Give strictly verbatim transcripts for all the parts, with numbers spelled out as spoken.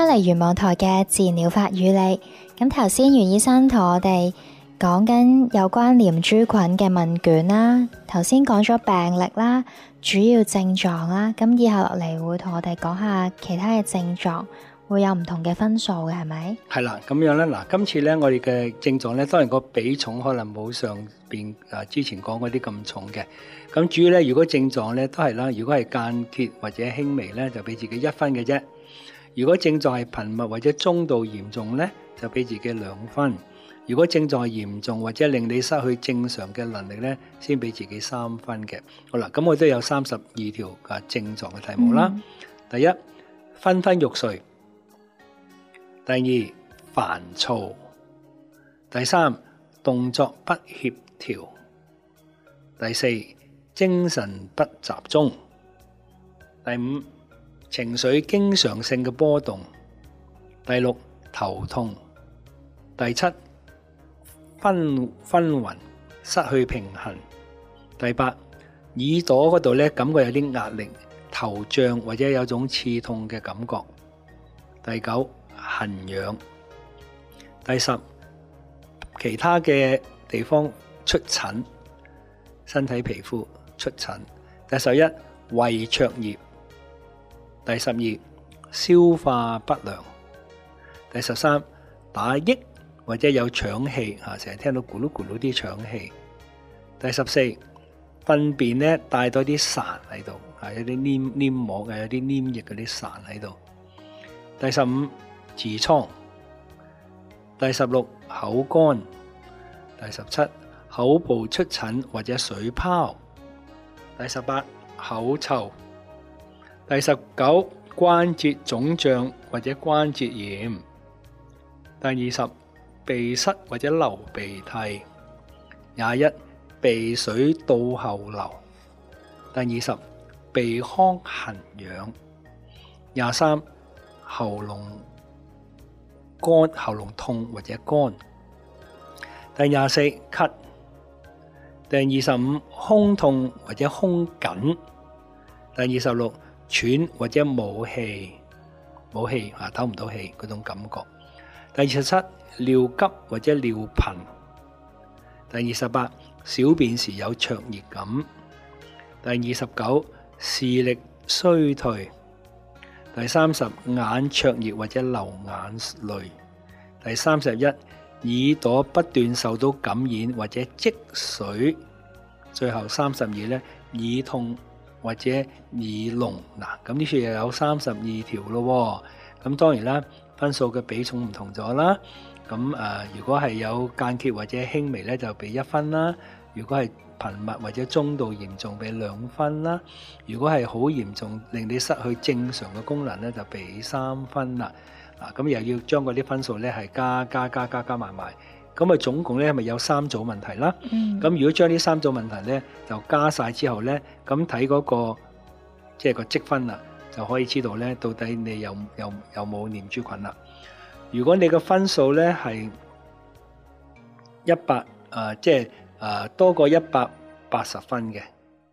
嚟玄望台嘅自然療法與你。咁頭先袁醫生同我哋講緊有關念珠菌嘅問卷啦，頭先講咗病歷啦、主要症狀啦，咁以後落嚟會同我哋講下其他嘅症狀，會有唔同嘅分數嘅，係咪？ 係啦，咁樣咧，嗱，今次咧我哋嘅症狀咧，當然個比重可能冇上邊啊之前講嗰啲咁重嘅。咁主要咧，如果症狀咧都係啦，如果係間歇或者輕微咧，就俾自己一分嘅啫。如果症狀係頻密或者中度嚴重咧，就俾自己兩分。如果症狀係嚴重或者令你失去正常嘅能力咧，先俾自己三分嘅。好啦，咁我都有三十二條啊症狀嘅題目啦。嗯、第一，昏昏欲睡；第二，煩躁；第三，動作不協調；第四，精神不集中；第五，情緒經常性嘅波動；第六，頭痛；第七，昏昏暈，失去平衡；第八，耳朵嗰度咧感覺有啲壓力、頭脹或者有種刺痛嘅感覺；第九，痕癢；第十，其他嘅地方出疹，身體皮膚出疹；第十一，胃灼熱；第十二，消化不良；第十三，打嗝或者有腸氣嚇，成日聽到咕嚕咕嚕啲腸氣；第十四，糞便咧帶多啲潺喺度，嚇有啲黏黏膜嘅，有啲黏液嗰啲潺喺度；第十五，痔瘡；第十六，口乾；第十七，口部出疹或者水泡；第十八，口臭；第十九，關節腫脹或者關節炎；第二十，鼻塞或者流鼻涕；廿一，鼻水倒後流；第二十，鼻腔痕癢；廿三，喉嚨乾喉嚨痛或者乾；第廿四，咳；第二十五，胸痛或者胸緊；第二十六，喘或者冇氣冇氣啊，唞唔到氣嗰種感覺；第二十七，尿急或者尿頻；第二十八，小便時有灼熱感；第二十九，視力衰退；第三十，眼灼熱或者流眼淚；第三十一，耳朵不斷受到感染或者積水；最後三十二咧，耳痛或者耳聾。嗱，咁呢處又有三十二條咯。咁當然啦，分數嘅比重唔同咗啦。咁誒、呃，如果係有間歇或者輕微咧，就俾一分啦；如果係頻密或者中度嚴重，俾兩分啦；如果係好嚴重，令你失去正常嘅功能咧，就俾三分啦。嗱，咁又要將嗰啲分數咧係加加加加加埋埋，咁啊總共咧係咪有三組問題啦？咁、嗯、如果將呢三組問題咧就加晒之後咧，咁睇嗰個即係、就是、個積分啦，就可以知道咧到底你有有有冇念珠菌啦。如果你嘅分數咧係一百誒，即係誒多過一百八十分嘅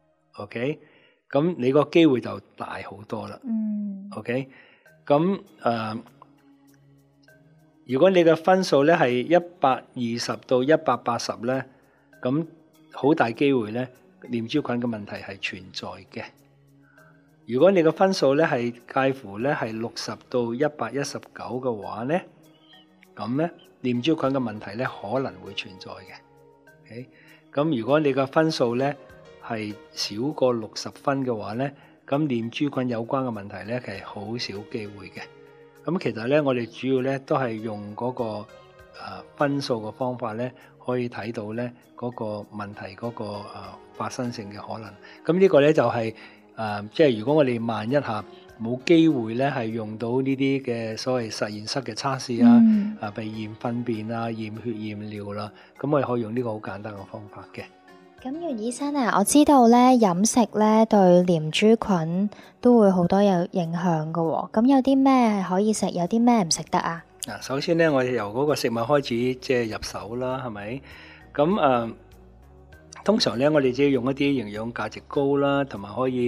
，OK， 咁你個機會就大好多啦。嗯 OK， 咁誒、呃，如果你嘅分數咧係一百二十到一百八十咧，咁好大機會咧念珠菌嘅問題係存在嘅。如果你嘅分數咧係介乎咧係六十到一百一十九嘅話咧，咁咧念珠菌嘅問題咧可能會存在嘅。OK，咁如果你嘅分數咧係少過六十分嘅話咧，咁念珠菌有關嘅問題咧係好少機會嘅。咁其實咧我哋主要咧都係用嗰個誒分數嘅方法咧，可以睇到咧嗰個問題嗰個誒發生性嘅可能。咁呢個咧就係。誒、呃，即係如果我哋萬一下冇機會咧，係用到呢啲嘅所謂實驗室嘅測試啊，嗯、啊，譬如驗糞便啊、驗血、驗尿啦，咁我哋可以用呢個好簡單嘅方法嘅。 咁袁醫生啊，我知道咧飲食咧對念珠菌都會好多有影響㗎喎，咁有啲咩係可以食，有啲咩唔食得啊？ 嗱，首先咧，我哋由嗰個食物開始即係入手啦，係咪？咁誒。呃通常咧，我哋只要用一啲營養價值高啦，同埋可以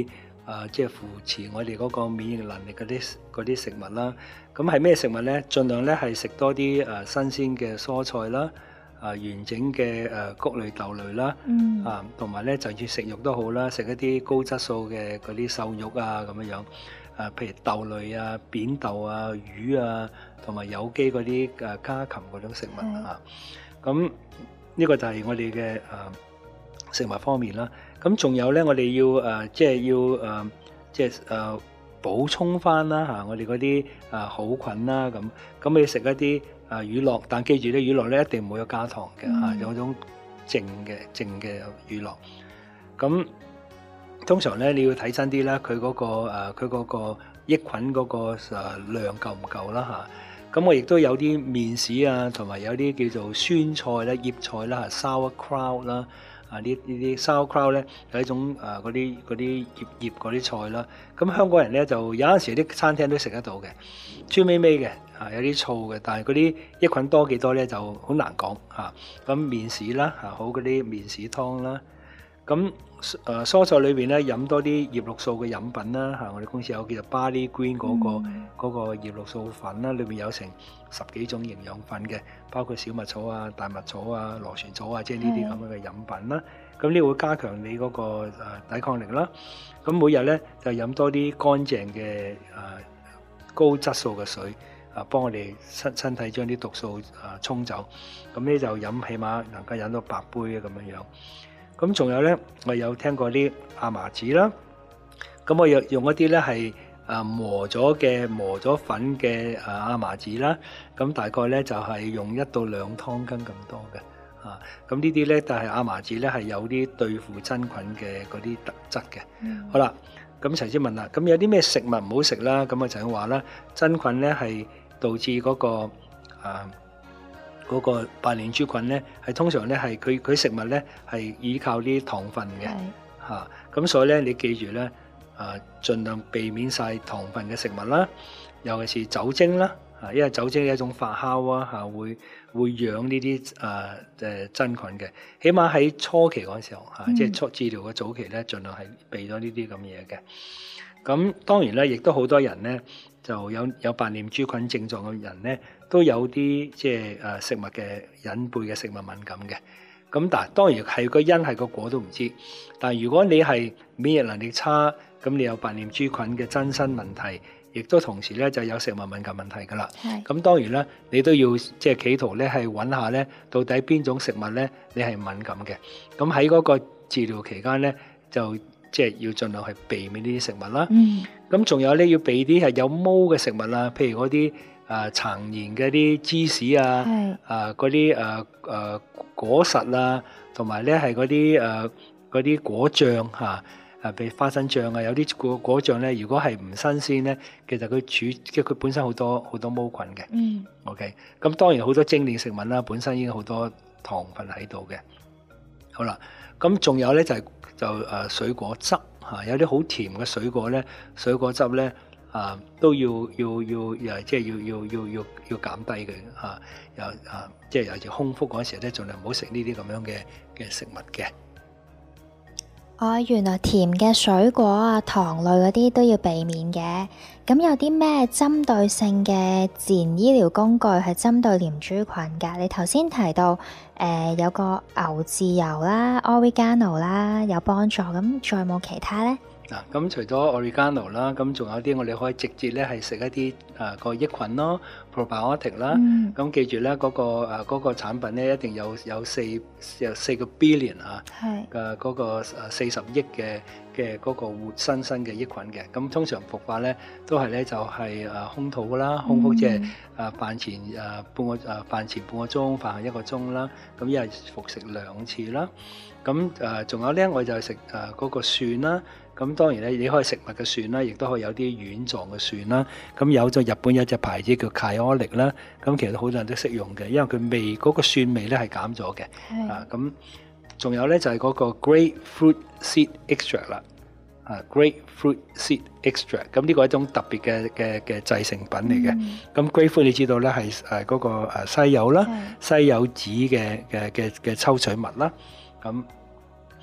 啊，即係扶持我哋嗰個免疫能力嗰啲嗰啲食物啦。咁係咩食物咧？盡量咧係食多啲誒新鮮嘅蔬菜啦，啊完整嘅誒穀類豆類啦， 嗯啊同埋咧就算食肉都好啦，食一啲高質素嘅嗰啲瘦肉啊咁樣樣，啊譬如豆類啊、扁豆啊、魚啊，同埋有機嗰啲誒家禽嗰種食物啊。咁呢個就係我哋嘅誒食物方面啦。咁仲有咧，我哋要誒即係要誒即係誒補充翻啦嚇，我哋嗰啲誒好菌啦咁。咁你食一啲誒乳酪，但記住咧，乳酪咧一定唔會有加糖嘅嚇，有種淨嘅淨嘅乳酪。咁通常咧你要睇真啲啦，佢嗰個誒佢嗰個益菌嗰個誒量夠唔夠啦嚇。咁我亦都有啲麵豉啊，同埋有啲叫做酸菜啦、醃菜啦、sauerkraut 啦。啊！呢呢啲 sauerkraut 咧係一種誒嗰啲嗰啲醃醃嗰啲菜啦。咁香港人咧就有陣時啲餐廳都食得到嘅，酸味味嘅啊，有啲醋嘅，但係嗰啲益菌多幾多咧就好難講嚇。咁麵豉啦嚇，好嗰啲麵豉湯啦。咁誒蔬菜裏邊咧飲多啲葉綠素嘅飲品啦嚇，我哋公司有叫做 Barley Green 嗰個嗰個葉綠素粉啦，裏邊有成十幾種營養粉嘅，包括小麥草啊、大麥草啊、螺旋草啊，即係呢啲咁樣嘅飲品啦。咁呢會加強你嗰個誒抵抗力啦。咁每日咧就飲多啲乾淨嘅誒高質素嘅水啊，幫我哋身身體將啲毒素誒沖走。咁呢就飲起碼能夠飲到八杯嘅咁樣樣。咁仲有咧，我有聽過啲亞麻籽啦。咁我用用一啲咧係誒磨咗嘅磨咗粉嘅誒亞麻籽啦。咁大概咧就係用一到兩湯羹咁多嘅。啊，咁呢啲咧，但係亞麻籽咧係有啲對付真菌嘅嗰啲特質嘅。嗯、好啦，咁陳先問啦，咁有啲咩食物唔好食啦？咁啊就話啦，真菌咧係導致嗰、嗰個啊。嗰個白鏈珠菌咧，係通常咧係佢佢食物咧係依靠啲糖分嘅嚇，咁所以咧你記住咧，啊盡量避免晒糖分嘅食物啦，尤其是酒精啦，啊因為酒精係一種發酵啊嚇，會會養呢啲啊誒真菌嘅，起碼喺初期嗰陣時候嚇，即係初治療嘅早期咧，盡量係避咗呢啲咁嘢嘅。咁當然咧，亦都好多人咧就有有白臉珠菌症狀嘅人咧，都有啲即係誒食物嘅隱蔽嘅食物敏感嘅。咁但係當然係個因係個果都唔知。但係如果你係免疫能力差，咁你有白臉珠菌嘅增生問題，亦都同時咧就有食物敏感問題㗎啦。咁是當然啦，你都要即係企圖咧係揾下咧，到底邊種食物咧你係敏感嘅。咁喺嗰個治療期間咧就。即係要盡量係避免呢啲食物啦。咁仲、嗯、有咧，要避啲係有毛嘅食物啦，譬如嗰啲誒殘延嘅啲芝士啊，啊嗰啲誒誒果實啊，同埋咧係嗰啲誒嗰啲果醬嚇，啊譬如花生醬啊，有啲果果醬咧，如果係唔新鮮咧，其實佢儲即係佢本身好多好多毛菌嘅。嗯、OK，咁當然好多精煉食物啦，本身已經好多糖分喺度嘅。好啦，咁仲有咧就係、是。就誒水果汁嚇，有啲好甜嘅水果咧，水果汁咧啊都要要要誒，即係要要要要要減低嘅嚇，又啊即係尤其空腹嗰時咧，盡量唔好食呢啲咁樣嘅嘅食物嘅。 哦，原來甜嘅水果啊、糖類嗰啲都要避免嘅。咁有啲咩針對性嘅自然醫療工具係針對念珠菌㗎？你頭先提到誒、呃、有個牛至油啦、Oregano 啦有幫助，咁仲有冇其他咧？ 嗱，咁除咗 Oregano 啦，咁仲有啲我哋可以直接咧係食一啲誒個益菌咯 probiotic 啦。咁記住咧，嗰個誒嗰個產品咧一定有有四有四個 billion 啊，嘅嗰個誒四十億嘅嘅嗰個活生生嘅益菌嘅。咁通常服法咧都係咧就係誒空肚啦，空腹即係誒飯前誒半個誒飯前半個鐘，飯後一個鐘啦。咁一日服食兩次啦。咁誒仲有咧，我就係食誒嗰個蒜啦。咁當然咧，你可以食物嘅蒜啦，亦都可以有啲丸狀嘅蒜啦。咁有咗日本有隻牌子叫 Kyolic 啦，咁其實好多人都識用嘅，因為佢味嗰、嗰個蒜味咧係減咗嘅。是啊，咁仲有咧就係、是、嗰個 grapefruit seed extract 啦。啊 grapefruit seed extract，咁呢個係一種特別嘅嘅嘅製成品嚟嘅。咁、嗯、grapefruit 你知道咧係誒嗰個誒西柚啦，是西柚子嘅嘅嘅嘅抽取物啦。咁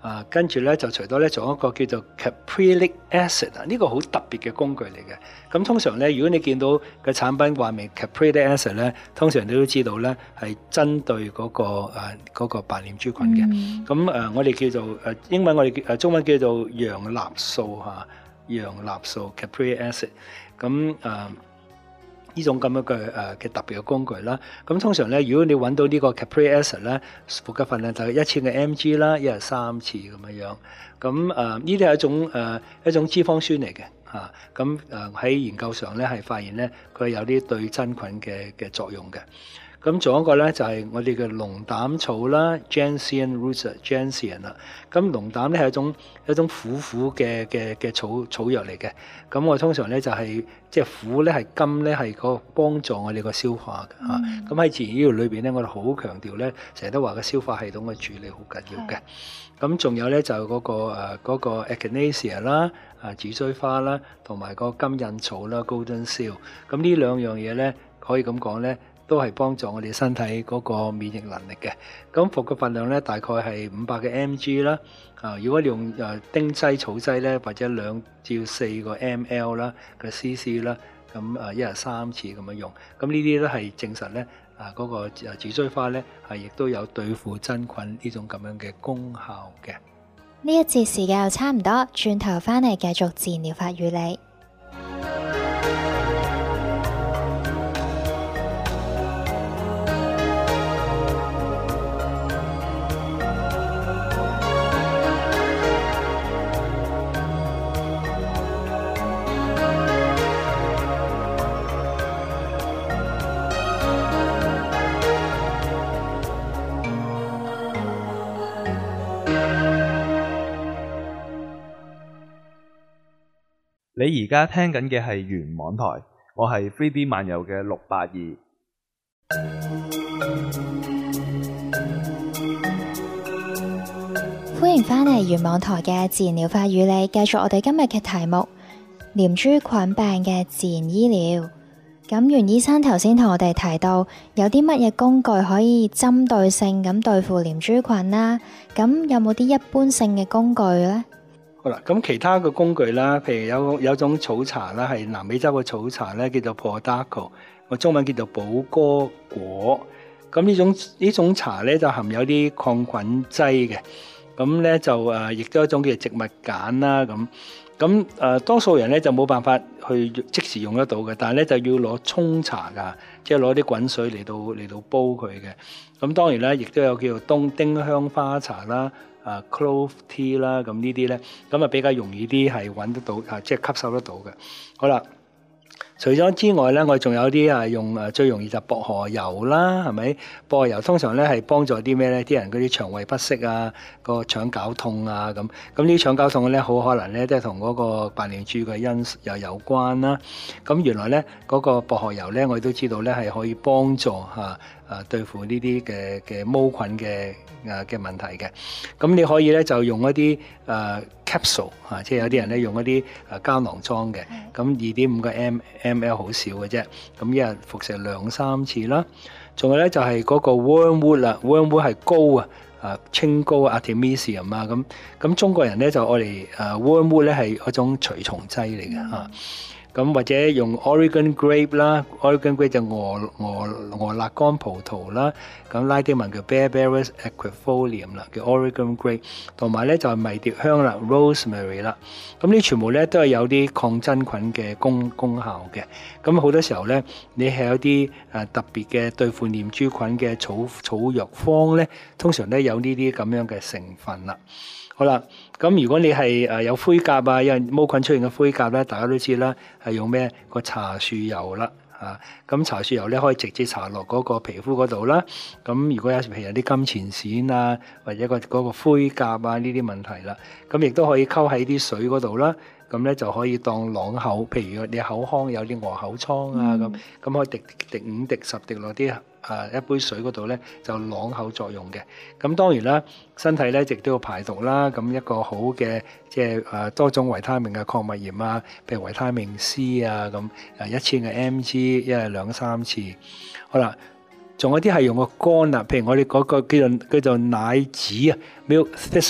啊，跟住咧就除咗咧仲有一個叫做 caprylic acid 啊，呢個好特別嘅工具嚟嘅。咁通常咧，如果你見到嘅產品話明 caprylic acid 咧，通常你都知道咧係針對嗰、嗰個誒嗰、啊嗰個白臉豬菌嘅。咁誒、嗯啊，我哋叫做誒英文我哋誒中文叫做洋蠟素嚇，洋蠟素 caprylic acid。咁誒。呢種咁樣嘅誒嘅特別嘅工具啦，咁通常咧，如果你揾到呢個 caprylic acid 咧，呼吸份量就係一千個 mg 啦，一日三次咁樣樣。咁誒呢啲係一種誒、呃、一種脂肪酸嚟嘅嚇。咁誒喺研究上咧係發現咧，佢有啲對真菌嘅嘅作用嘅。咁仲有一個咧就係、是、我哋嘅龍膽草啦 ，Gentian roots，Gentian 啦。咁龍膽咧係一種一種苦苦嘅嘅嘅草草藥嚟嘅。咁我通常咧就係、是、即係苦咧係甘咧係個幫助我哋個消化嘅嚇。咁喺、嗯、自然醫療裏邊咧，我哋好強調咧，成日都話個消化系統嘅處理好緊要嘅。咁仲是有咧就嗰、那個誒嗰、呃那個 Echinacea 啦，啊紫錐花啦，同埋個金印草啦 ，Golden Seal。咁呢兩樣嘢咧，可以咁講咧。都係幫助我哋身體嗰個免疫能力嘅。咁服嘅份量咧，大概係五百嘅 mg 啦。啊，如果你用誒丁劑草劑咧，或者兩至四個 ml 啦嘅 cc 啦，咁誒一日三次咁樣用。咁呢啲都係證實咧，啊嗰個誒紫錐花咧係亦都有對付真菌呢種咁樣嘅功效嘅。 呢一節時間又差唔多，轉頭翻嚟繼續自然療法與你。 你而家聽緊嘅係原網台，我係 three D 漫遊嘅六八二。 歡迎返嚟原網台嘅自然療法與你，繼續我哋今日嘅題目：念珠菌病嘅自然醫療。咁袁醫生頭先同我哋提到，有啲乜嘢工具可以針對性咁對付念珠菌啦？咁有冇啲一般性嘅工具呢？ 好啦，咁其他嘅工具啦，譬如有有種草茶啦，係南美洲嘅草茶咧，叫做 Podaco，個中文叫做寶哥果。咁呢種呢種茶咧就含有啲抗菌劑嘅，咁咧就誒亦都係一種叫做植物鹼啦咁。咁誒多數人咧就冇辦法去即時用得到嘅，但係咧就要攞沖茶㗎，即係攞啲滾水嚟到嚟到煲佢嘅。咁當然啦，亦都有叫做冬丁香花茶啦。啊 clove tea 啦，咁呢啲咧，咁啊比較容易啲係揾得到，啊即係吸收得到嘅。好啦，除咗之外咧，我仲有啲啊用誒最容易就薄荷油啦，係咪？薄荷油通常咧係幫助啲咩咧？啲人嗰啲腸胃不適啊，個腸絞痛啊咁，咁呢啲腸絞痛咧好可能咧都係同嗰個白臉豬嘅因又有關啦。咁原來咧嗰個薄荷油咧，我哋都知道咧係可以幫助嚇。誒對付呢啲嘅嘅毛菌嘅誒嘅問題嘅，咁你可以咧就用一啲誒 capsule 嚇，即係有啲人咧用一啲誒膠囊裝嘅，咁二點五個 ml 好少嘅啫，咁一日服食兩三次啦。仲有咧就係嗰個 wormwood 啦 ，wormwood 係膏啊，啊青膏 artemisium 啊，咁咁中國人咧就愛嚟誒 wormwood 咧係一種除蟲劑嚟嘅嚇。咁或者用 Oregon grape 啦 ，Oregon grape 就俄俄俄勒岡葡萄啦，咁拉丁文叫 Barberries equifolium 啦，叫 Oregon grape， 同埋咧就係迷迭香啦 ，Rosemary 啦，咁呢全部咧都係有啲抗真菌嘅功功效嘅。咁好多時候咧，你係有啲誒特別嘅對付念珠菌嘅草草藥方咧，通常都有呢啲咁樣嘅成分啦。好啦，咁如果你係誒有灰甲啊，有毛菌出現嘅灰甲咧，大家都知啦，係用咩個茶樹油啦，嚇咁茶樹油咧可以直接搽落嗰個皮膚嗰度啦。咁如果有譬如有啲金錢癬啊，或者個嗰個灰甲啊呢啲問題啦，咁亦都可以溝喺啲水嗰度啦。咁咧就可以當朗口，譬如你口腔有啲鵝口瘡啊咁，咁可以滴滴五滴十滴落啲啊一杯水嗰度咧，就朗口作用嘅。咁當然啦，身體咧亦都要排毒啦。咁一個好嘅即係誒多種維他命嘅礦物鹽啊，譬如維他命 C 啊咁，誒一千嘅 mg 一日兩三次。好啦，仲有啲係用個乾啊，譬如我哋嗰個叫做叫做奶子啊 milk thistle。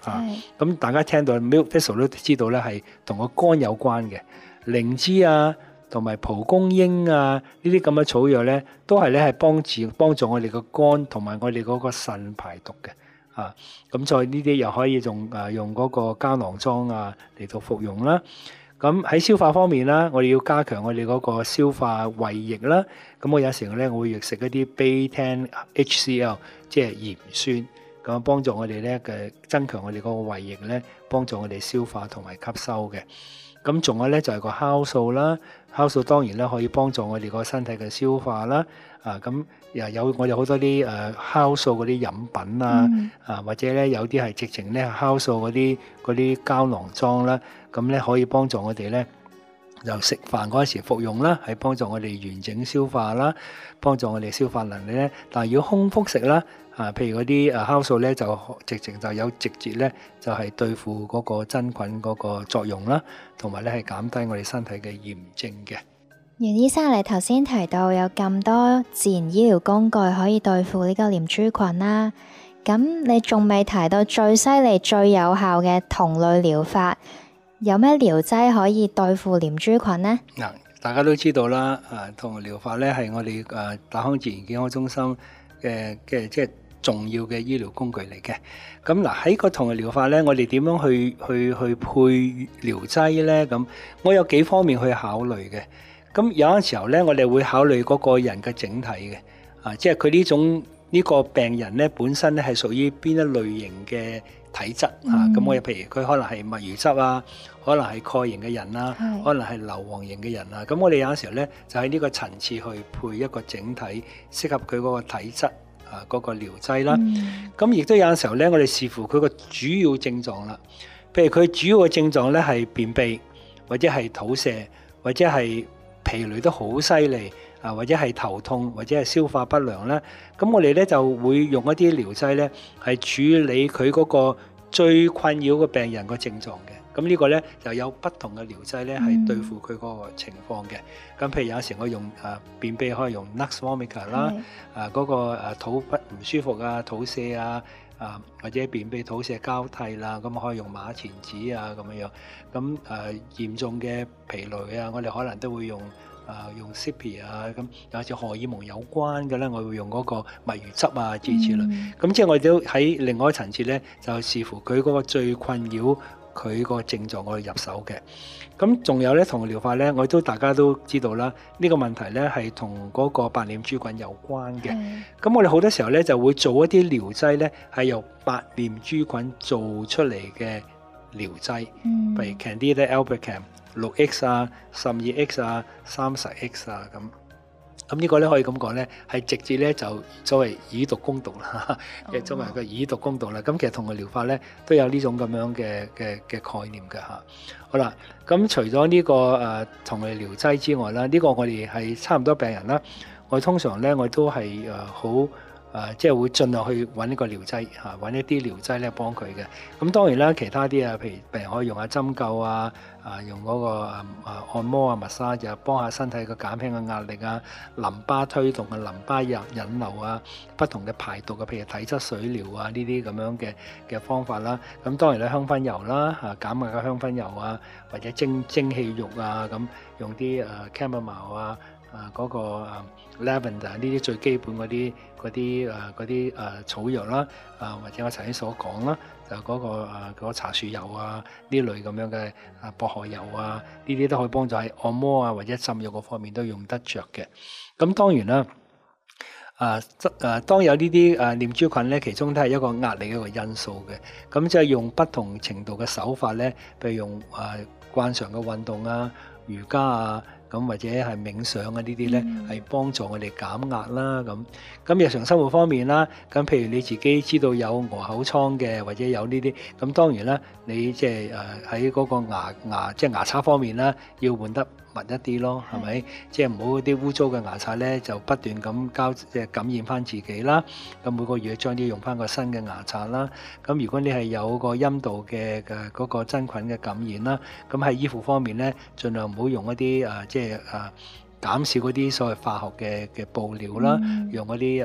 嚇。咁大家聽到 milk thistle 都知道咧，係同個肝有關嘅。靈芝啊，同埋蒲公英啊，呢啲咁嘅草藥咧，都係咧係幫助幫助我哋個肝同埋我哋嗰個腎排毒嘅。啊，咁再呢啲又可以用誒用嗰個膠囊裝啊嚟到服用啦。咁喺消化方面啦，我哋要加強我哋嗰個消化胃液啦。咁我有時咧，我會食一啲 B 十 H C L， 即係鹽酸，咁幫助我哋咧嘅增強我哋嗰個胃液咧，幫助我哋消化同埋吸收嘅。咁仲有咧就係個酵素啦，酵素當然咧可以幫助我哋個身體嘅消化啦。啊，咁又有我哋好多啲誒酵素嗰啲飲品啊，嗯、啊或者咧有啲係直情咧酵素嗰啲嗰啲膠囊裝啦，咁咧可以幫助我哋咧由食飯嗰陣時服用啦，係幫助我哋完整消化啦，幫助我哋消化能力咧。但係如果空腹食啦，啊譬如嗰啲誒酵素咧就直情就有直接咧就係對付嗰個真菌嗰個作用啦，同埋咧係減低我哋身體嘅炎症嘅。 袁醫生，你頭先提到有咁多自然醫療工具可以對付呢個念珠菌啦，咁你仲未提到最犀利、最有效嘅同類療法，有咩療劑可以對付念珠菌呢？ 嗱，大家都知道啦，啊，同類療法咧係我哋誒達康自然健康中心嘅嘅即係重要嘅醫療工具嚟嘅。咁嗱喺個同類療法咧，我哋點樣去去去配療劑咧？咁我有幾方面去考慮嘅。咁有陣時候咧，我哋會考慮嗰個人嘅整體嘅，啊，即係佢呢種呢個病人咧本身咧係屬於邊一類型嘅體質啊。咁我哋譬如佢可能係墨魚汁啊，可能係鈣型嘅人啦， 是可能係硫磺型嘅人啊。咁我哋有陣時候咧就喺呢個層次去配一個整體適合佢嗰個體質啊嗰個療劑啦。咁亦都有陣時候咧，我哋視乎佢個主要症狀啦。譬如佢主要嘅症狀咧係便秘，或者係肚瀉，或者係疲累得好犀利啊，或者係頭痛，或者係消化不良咧，咁我哋咧就會用一啲療劑咧，係處理佢嗰個最困擾嘅病人個症狀嘅。咁呢個咧就有不同嘅療劑咧，係對付佢嗰個情況嘅。咁、嗯、譬如有時我用啊便秘可以用 Nux Vomica 啦，啊嗰個誒肚不唔舒服啊、肚瀉啊。啊，或者便秘肚瀉交替啦，咁可以用馬錢子啊咁樣樣。咁誒嚴重嘅疲累啊，我哋可能都會用啊用 C P 啊，咁有時荷爾蒙有關嘅咧，我會用嗰個墨魚汁啊諸如此類。咁、嗯、即係我哋都喺另外一層次咧，就視乎佢嗰個最困擾佢個症狀，我哋入手嘅。咁仲有咧，同療法咧，我都大家都知道啦。呢、呢個問題咧係同嗰個白念珠菌有關嘅。咁、嗯、我哋好多時候咧就會做一啲療劑咧，係由白念珠菌做出嚟嘅療劑，譬、嗯、如 Candida albicans 六 X 啊、十二 X 啊、三十 X 啊咁。咁呢個咧可以咁講咧，係直接咧就作為以毒攻毒啦，嘅作為個以毒攻毒啦。咁、oh. 其實同個療法咧都有呢種咁樣嘅嘅嘅概念嘅嚇。好啦，咁除咗呢、這個誒、呃、同類療劑之外啦，呢、這個我哋係差唔多病人啦。我通常咧我都係誒好誒，即係會盡量去揾呢個療劑嚇，揾一啲療劑咧幫佢嘅。咁當然啦，其他啲啊，譬如病人可以用下針灸啊。啊，用嗰個啊啊按摩啊、massage 就幫下身體個減輕嘅壓力啊，淋巴推動啊、淋巴引引流啊，不同嘅排毒嘅，譬如體質水療啊呢啲咁樣嘅嘅方法啦。咁當然咧香薰油啦，嚇減壓嘅香薰油啊，或者蒸蒸氣浴啊，咁用啲誒 chamomile 啊。啊嗰、那個啊 lavender 呢啲最基本嗰啲嗰啲誒嗰啲誒草藥啦，啊或者我頭先所講啦，就嗰、那個啊嗰、那個茶樹油啊呢類咁樣嘅啊薄荷油啊，呢啲都可以幫助喺按摩啊或者浸浴嗰方面都用得着嘅。咁當然啦，啊誒、啊、當有呢啲誒念珠菌咧，其中都係一個壓力嘅一個因素嘅。咁即係用不同程度嘅手法咧，譬如用誒慣常嘅運動啊、瑜伽啊。咁或者係冥想啊呢啲咧，係幫助我哋減壓啦。咁咁日常生活方面啦，咁譬如你自己知道有鵝口瘡嘅，或者有呢啲，咁當然啦，你即係誒喺嗰個牙牙即係牙刷方面啦，要換得密一啲咯，係咪？即係唔好啲污糟嘅牙刷咧，就不斷咁交即係感染翻自己啦。咁每個月將啲用翻個新嘅牙刷啦。咁如果你係有個陰道嘅嘅嗰個真菌嘅感染啦，咁喺衣服方面咧，盡量唔好用一啲誒即係誒減少嗰啲所謂化學嘅嘅布料啦，嗯、用嗰啲誒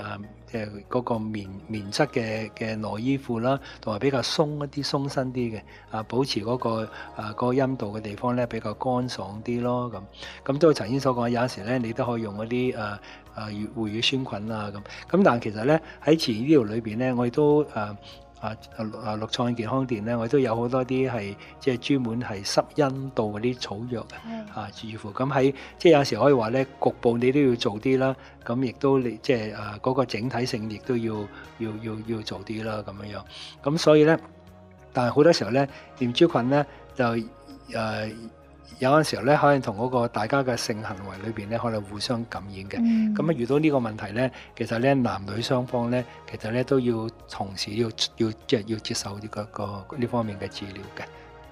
即係嗰個棉棉質嘅嘅內衣褲啦，同埋比較鬆一啲、鬆身啲嘅啊，保持嗰、嗰個啊嗰、嗰個陰道嘅地方咧比較乾爽啲咯。咁咁都頭先所講，有陣時咧你都可以用嗰啲誒誒活乳酸菌啊咁。咁但係其實咧喺自然醫療裏邊咧，我哋都誒。呃啊啊！綠創健康店咧，我都有好多啲係即係專門係濕陰道嗰啲草藥嘅啊，似乎咁喺即係有時可以話咧，局部你都要做啲啦，咁亦都你即係啊嗰個整體性亦都要要要要做啲啦，咁樣樣。咁所以咧，但係好多時候咧，念珠菌咧就誒。呃有陣時候咧，可能同嗰個大家嘅性行為裏邊咧，可能互相感染嘅。咁啊、嗯，遇到呢個問題咧，其實咧男女雙方咧，其實咧都要同時要要即係要接受呢、這個個呢方面嘅治療嘅。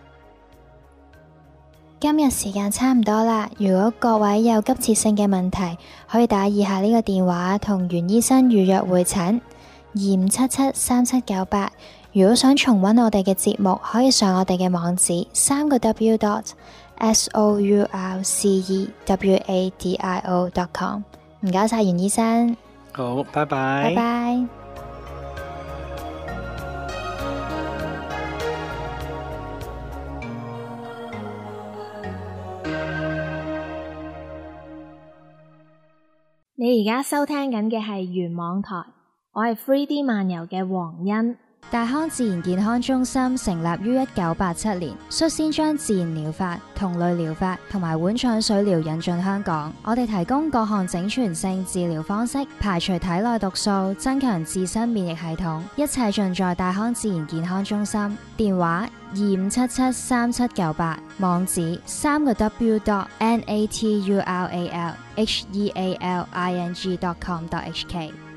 今日時間差唔多啦，如果各位有急切性嘅問題，可以打以下呢個電話同袁醫生預約會診二五七七三七九八。如果想重溫我哋嘅節目，可以上我哋嘅網址三個 W dot S O U R C E W A D I O dot com。唔該晒袁醫生。 好，拜拜。 拜拜。 你而家收聽緊嘅係原網台，我係 three D 漫遊嘅黃欣。 大康自然健康中心成立於一九八七年，率先將自然療法、同類療法同埋碗腸水療引進香港。我哋提供各項整全性治療方式，排除體內毒素，增強自身免疫系統，一切盡在大康自然健康中心。電話二五七七三七九八，網址三個 W dot N A T U R A L H E A L I N G dot com dot H K。